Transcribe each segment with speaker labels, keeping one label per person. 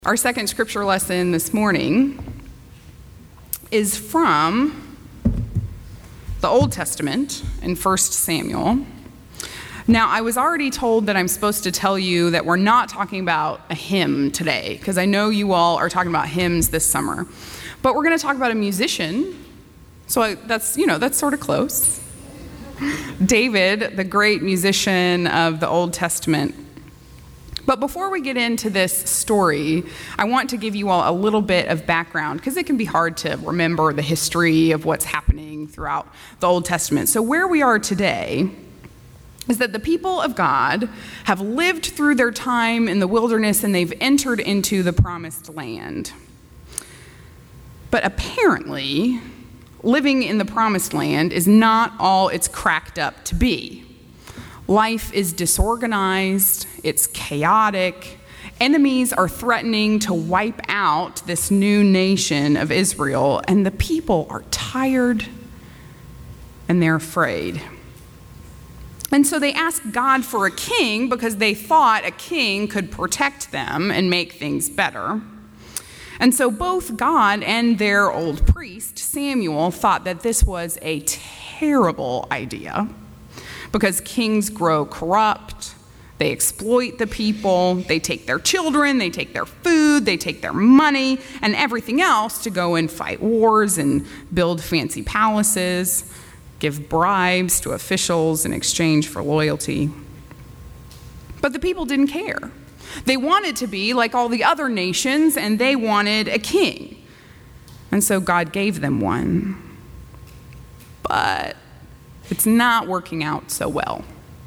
Speaker 1: Our second scripture lesson this morning is from the Old Testament in 1 Samuel. Now, I was already told that I'm supposed to tell you that we're not talking about a hymn today, because I know you all are talking about hymns this summer. But we're going to talk about a musician, so that's sort of close. David, the great musician of the Old Testament. But before we get into this story, I want to give you all a little bit of background, because it can be hard to remember the history of what's happening throughout the Old Testament. So where we are today is that the people of God have lived through their time in the wilderness and they've entered into the promised land. But apparently, living in the promised land is not all it's cracked up to be. Life is disorganized, it's chaotic. Enemies are threatening to wipe out this new nation of Israel, and the people are tired and they're afraid. And so they ask God for a king because they thought a king could protect them and make things better. And so both God and their old priest, Samuel, thought that this was a terrible idea, because kings grow corrupt, they exploit the people, they take their children, they take their food, they take their money, and everything else to go and fight wars and build fancy palaces, give bribes to officials in exchange for loyalty. But the people didn't care. They wanted to be like all the other nations, and they wanted a king. And so God gave them one. But it's not working out so well.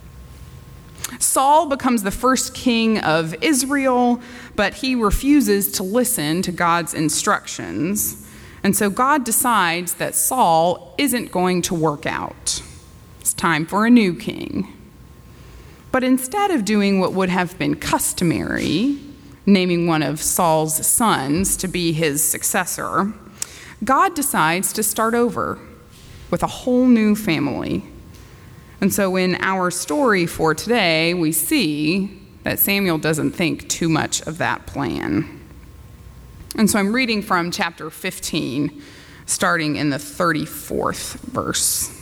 Speaker 1: Saul becomes the first king of Israel, but he refuses to listen to God's instructions. And so God decides that Saul isn't going to work out. It's time for a new king. But instead of doing what would have been customary, naming one of Saul's sons to be his successor, God decides to start over with a whole new family. And so in our story for today, we see that Samuel doesn't think too much of that plan. And so I'm reading from chapter 15, starting in the 34th verse.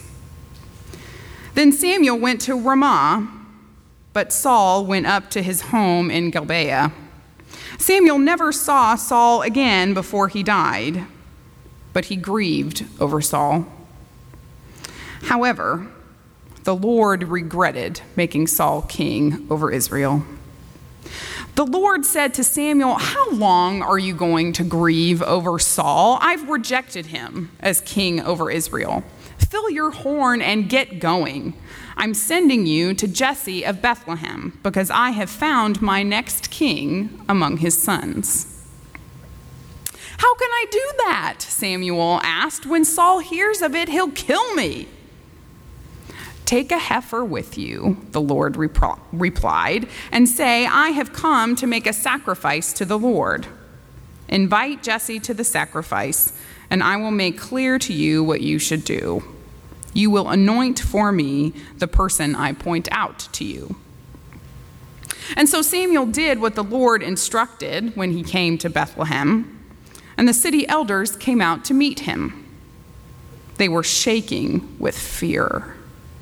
Speaker 1: Then Samuel went to Ramah, but Saul went up to his home in Gibeah. Samuel never saw Saul again before he died, but he grieved over Saul. However, the Lord regretted making Saul king over Israel. The Lord said to Samuel, "How long are you going to grieve over Saul? I've rejected him as king over Israel. Fill your horn and get going. I'm sending you to Jesse of Bethlehem, because I have found my next king among his sons." "How can I do that?" Samuel asked. "When Saul hears of it, he'll kill me." "Take a heifer with you," the Lord replied, "and say, 'I have come to make a sacrifice to the Lord.' Invite Jesse to the sacrifice, and I will make clear to you what you should do. You will anoint for me the person I point out to you." And so Samuel did what the Lord instructed when he came to Bethlehem, and the city elders came out to meet him. They were shaking with fear.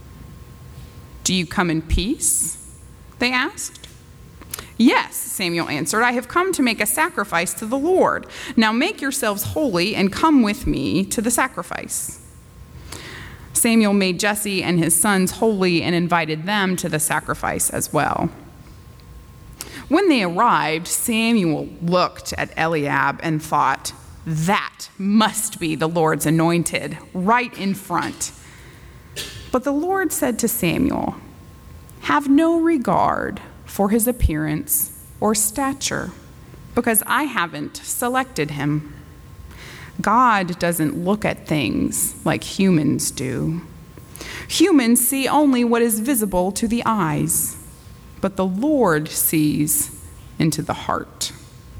Speaker 1: "Do you come in peace?" they asked. "Yes," Samuel answered, "I have come to make a sacrifice to the Lord. Now make yourselves holy and come with me to the sacrifice." Samuel made Jesse and his sons holy and invited them to the sacrifice as well. When they arrived, Samuel looked at Eliab and thought, "That must be the Lord's anointed, right in front." But the Lord said to Samuel, "Have no regard for his appearance or stature, because I haven't selected him. God doesn't look at things like humans do. Humans see only what is visible to the eyes, but the Lord sees into the heart."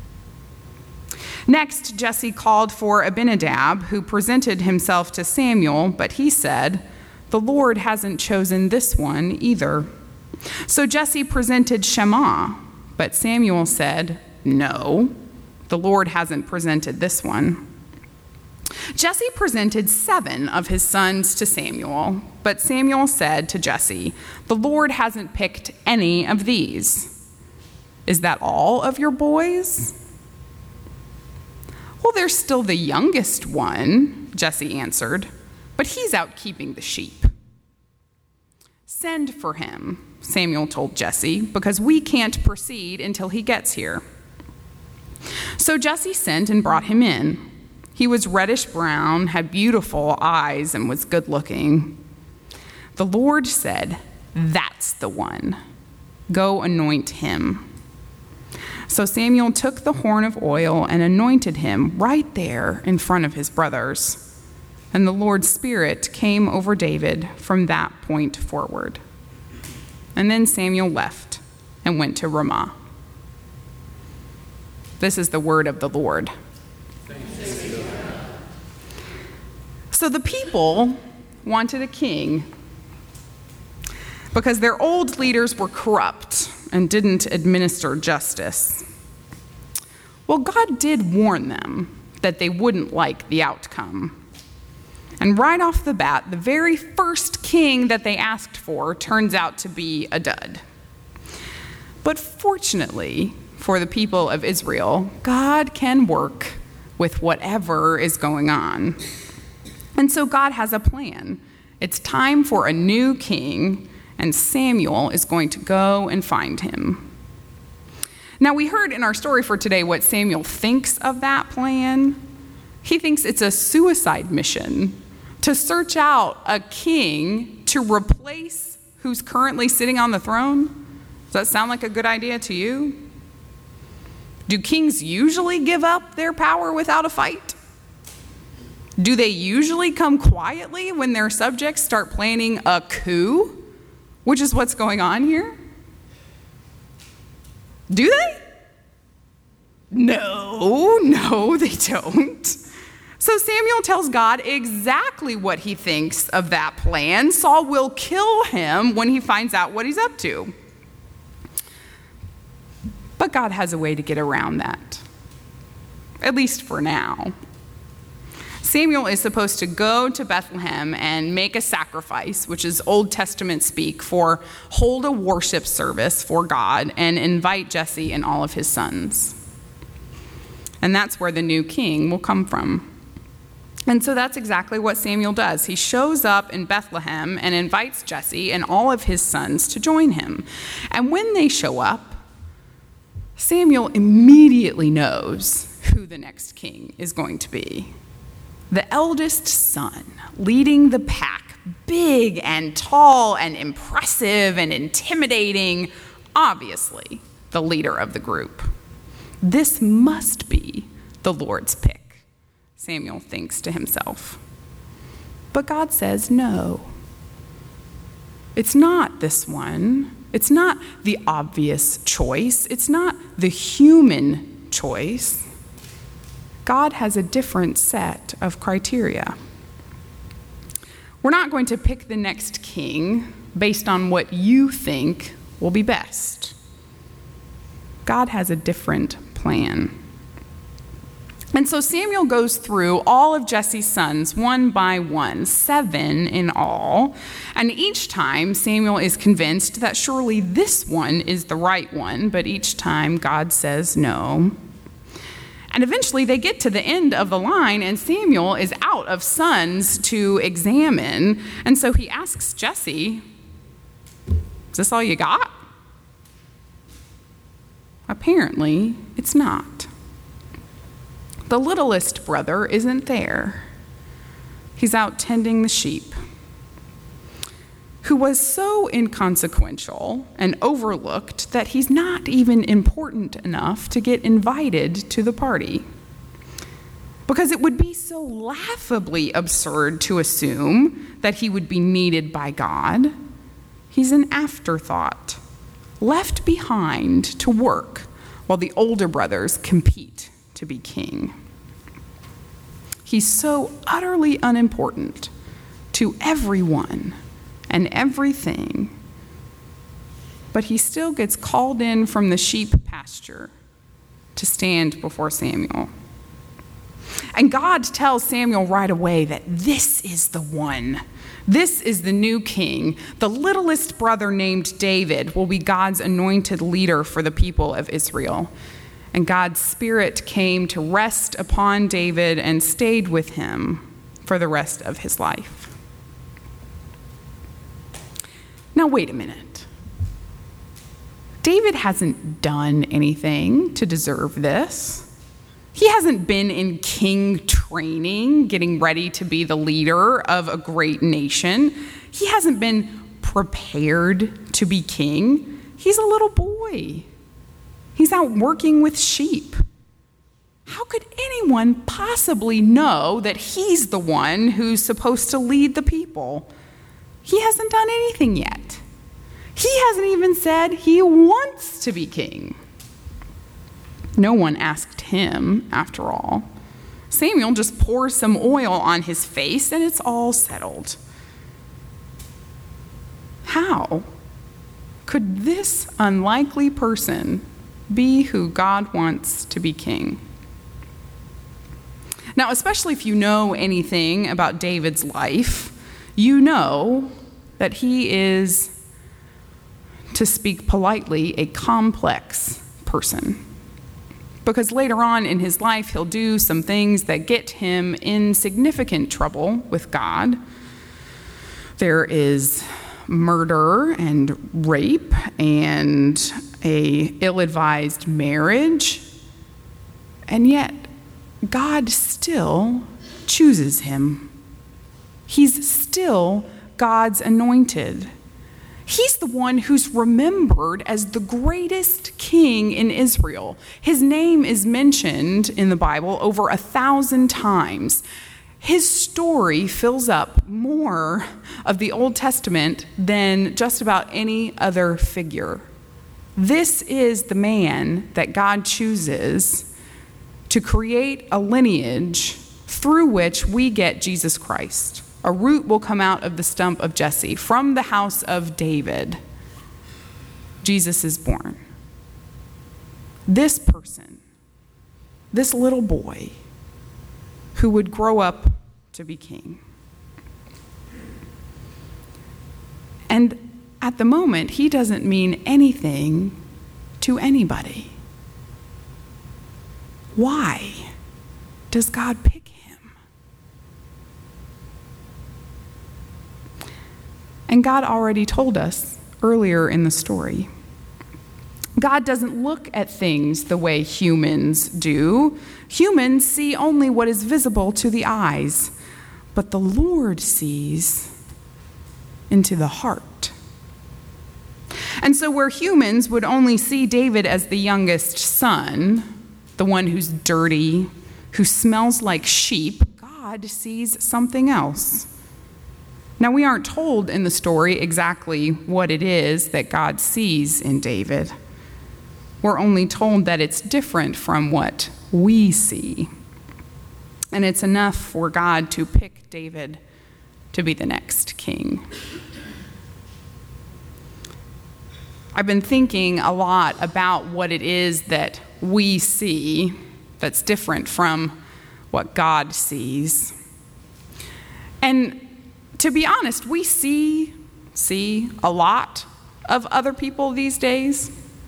Speaker 1: Next, Jesse called for Abinadab, who presented himself to Samuel, but he said, "The Lord hasn't chosen this one either." So Jesse presented Shammah, but Samuel said, "No, The Lord hasn't presented this one. Jesse presented 7 of his sons to Samuel, but Samuel said to Jesse, "The Lord hasn't picked any of these. Is that all of your boys?" "Well, there's still the youngest one," Jesse answered, "but he's out keeping the sheep." "Send for him," Samuel told Jesse, "because we can't proceed until he gets here." So Jesse sent and brought him in. He was reddish brown, had beautiful eyes, and was good looking. The Lord said, "That's the one. Go anoint him." So Samuel took the horn of oil and anointed him right there in front of his brothers. And the Lord's Spirit came over David from that point forward. And then Samuel left and went to Ramah. This is the word of the Lord. So the people wanted a king because their old leaders were corrupt and didn't administer justice. Well, God did warn them that they wouldn't like the outcome. And right off the bat, the very first king that they asked for turns out to be a dud. But fortunately for the people of Israel, God can work with whatever is going on. And so God has a plan. It's time for a new king, and Samuel is going to go and find him. Now, we heard in our story for today what Samuel thinks of that plan. He thinks it's a suicide mission to search out a king to replace who's currently sitting on the throne. Does that sound like a good idea to you? Do kings usually give up their power without a fight? Do they usually come quietly when their subjects start planning a coup, which is what's going on here? Do they? No, they don't. So Samuel tells God exactly what he thinks of that plan. Saul will kill him when he finds out what he's up to. But God has a way to get around that, at least for now. Samuel is supposed to go to Bethlehem and make a sacrifice, which is Old Testament speak for hold a worship service for God and invite Jesse and all of his sons. And that's where the new king will come from. And so that's exactly what Samuel does. He shows up in Bethlehem and invites Jesse and all of his sons to join him. And when they show up, Samuel immediately knows who the next king is going to be. The eldest son, leading the pack, big and tall and impressive and intimidating, obviously the leader of the group. This must be the Lord's pick, Samuel thinks to himself. But God says no. It's not this one. It's not the obvious choice. It's not the human choice. God has a different set of criteria. We're not going to pick the next king based on what you think will be best. God has a different plan. And so Samuel goes through all of Jesse's sons one by one, 7 in all. And each time Samuel is convinced that surely this one is the right one, but each time God says no. And eventually they get to the end of the line and Samuel is out of sons to examine. And so he asks Jesse, "Is this all you got?" Apparently, it's not. The littlest brother isn't there. He's out tending the sheep. Who was so inconsequential and overlooked that he's not even important enough to get invited to the party. Because it would be so laughably absurd to assume that he would be needed by God. He's an afterthought, left behind to work while the older brothers compete to be king. He's so utterly unimportant to everyone and everything, but he still gets called in from the sheep pasture to stand before Samuel. And God tells Samuel right away that this is the one. This is the new king. The littlest brother named David will be God's anointed leader for the people of Israel. And God's Spirit came to rest upon David and stayed with him for the rest of his life. Now, wait a minute. David hasn't done anything to deserve this. He hasn't been in king training, getting ready to be the leader of a great nation. He hasn't been prepared to be king. He's a little boy. He's out working with sheep. How could anyone possibly know that he's the one who's supposed to lead the people? He hasn't done anything yet. He hasn't even said he wants to be king. No one asked him, after all. Samuel just pours some oil on his face and it's all settled. How could this unlikely person be who God wants to be king? Now, especially if you know anything about David's life, you know that he is, to speak politely, a complex person. Because later on in his life, he'll do some things that get him in significant trouble with God. There is murder and rape and an ill-advised marriage. And yet, God still chooses him. He's still God's anointed. He's the one who's remembered as the greatest king in Israel. His name is mentioned in the Bible over 1,000 times. His story fills up more of the Old Testament than just about any other figure. This is the man that God chooses to create a lineage through which we get Jesus Christ. A root will come out of the stump of Jesse. From the house of David, Jesus is born. This person, this little boy, who would grow up to be king. And at the moment, he doesn't mean anything to anybody. Why does God pick him? And God already told us earlier in the story. God doesn't look at things the way humans do. Humans see only what is visible to the eyes, but the Lord sees into the heart. And so where humans would only see David as the youngest son, the one who's dirty, who smells like sheep, God sees something else. Now, we aren't told in the story exactly what it is that God sees in David. We're only told that it's different from what we see. And it's enough for God to pick David to be the next king. I've been thinking a lot about what it is that we see that's different from what God sees. And to be honest, we see a lot of other people these days.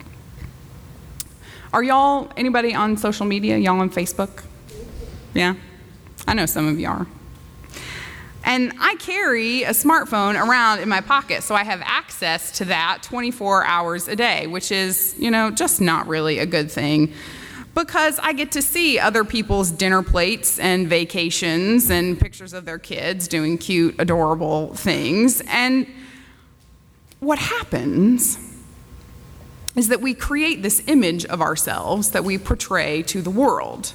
Speaker 1: Are y'all, anybody on social media? Y'all on Facebook? Yeah? I know some of you are. And I carry a smartphone around in my pocket, so I have access to that 24 hours a day, which is, just not really a good thing. Because I get to see other people's dinner plates and vacations and pictures of their kids doing cute, adorable things. And what happens is that we create this image of ourselves that we portray to the world.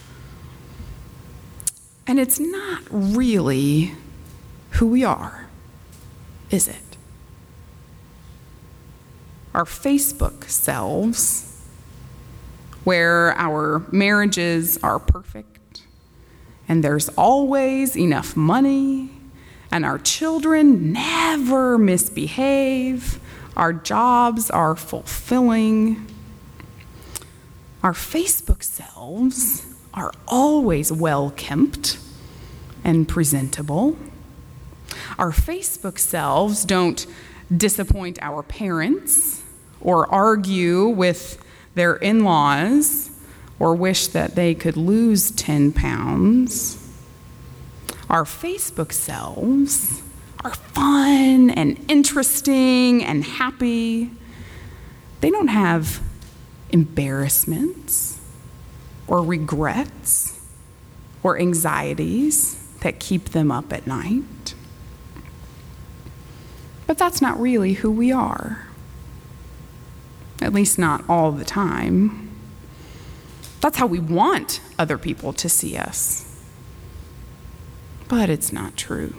Speaker 1: And it's not really who we are, is it? Our Facebook selves, where our marriages are perfect, and there's always enough money, and our children never misbehave, our jobs are fulfilling. Our Facebook selves are always well-kept and presentable. Our Facebook selves don't disappoint our parents or argue with their in-laws or wish that they could lose 10 pounds. Our Facebook selves are fun and interesting and happy. They don't have embarrassments or regrets or anxieties that keep them up at night. But that's not really who we are. At least not all the time. That's how we want other people to see us. But it's not true.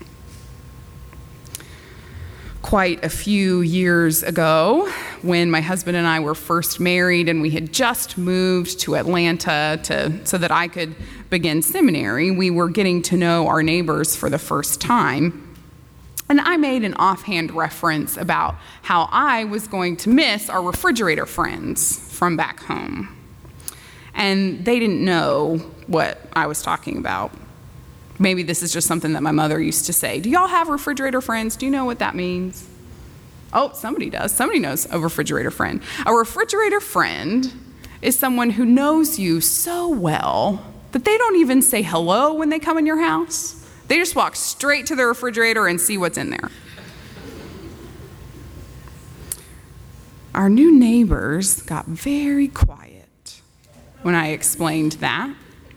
Speaker 1: Quite a few years ago, when my husband and I were first married and we had just moved to Atlanta so that I could begin seminary, we were getting to know our neighbors for the first time. And I made an offhand reference about how I was going to miss our refrigerator friends from back home. And they didn't know what I was talking about. Maybe this is just something that my mother used to say. Do y'all have refrigerator friends? Do you know what that means? Oh, somebody does. Somebody knows a refrigerator friend. A refrigerator friend is someone who knows you so well that they don't even say hello when they come in your house. They just walk straight to the refrigerator and see what's in there. Our new neighbors got very quiet when I explained that.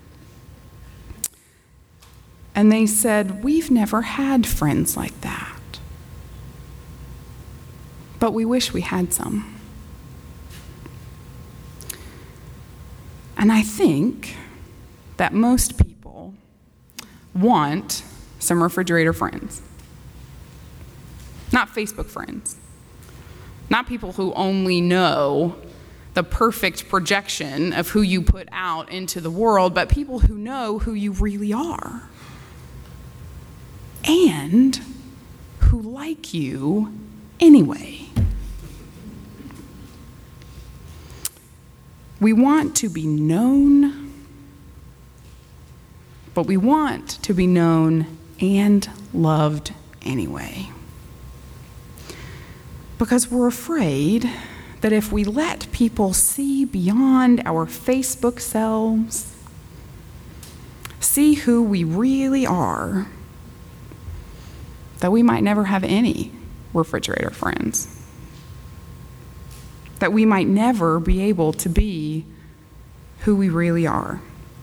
Speaker 1: And they said, "We've never had friends like that. But we wish we had some." And I think that most people want some refrigerator friends. Not Facebook friends. Not people who only know the perfect projection of who you put out into the world, but people who know who you really are. And who like you anyway. We want to be known, but we want to be known and loved anyway. Because we're afraid that if we let people see beyond our Facebook selves, see who we really are, that we might never have any refrigerator friends. That we might never be able to be who we really are.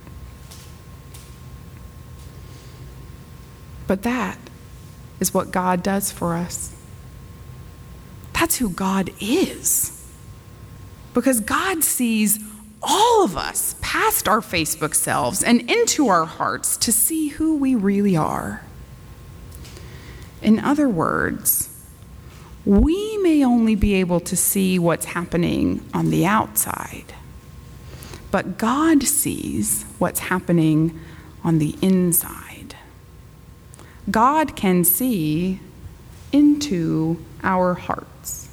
Speaker 1: But that is what God does for us. That's who God is. Because God sees all of us past our Facebook selves and into our hearts to see who we really are. In other words, we may only be able to see what's happening on the outside, but God sees what's happening on the inside. God can see into our hearts.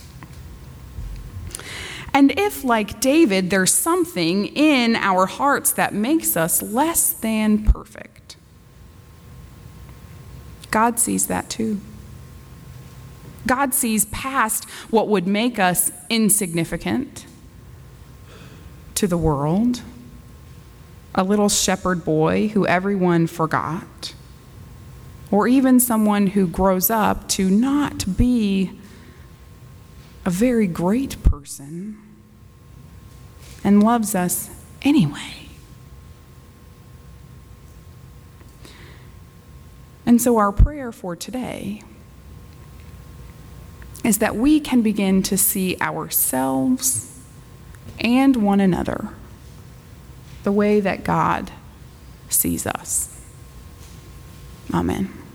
Speaker 1: And if, like David, there's something in our hearts that makes us less than perfect, God sees that too. God sees past what would make us insignificant to the world, a little shepherd boy who everyone forgot, or even someone who grows up to not be a very great person and loves us anyway. And so our prayer for today is that we can begin to see ourselves and one another the way that God sees us. Amen.